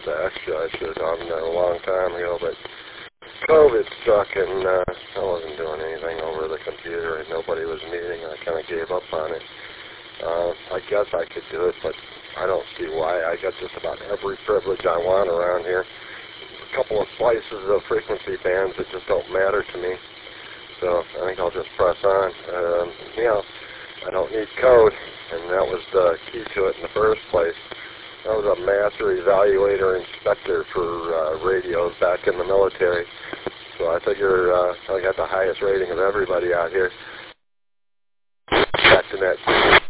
able to extra. I should have done that a long time ago, but COVID struck and I wasn't doing anything over the computer and nobody was meeting. I kind of gave up on it. I guess I could do it, but I don't see why. I got just about every privilege I want around here. A couple of slices of frequency bands that just don't matter to me. So I think I'll just press on. I don't need code, and that was the key to it in the first place. I was a master evaluator inspector for radios back in the military. So I figure I got the highest rating of everybody out here. Back to that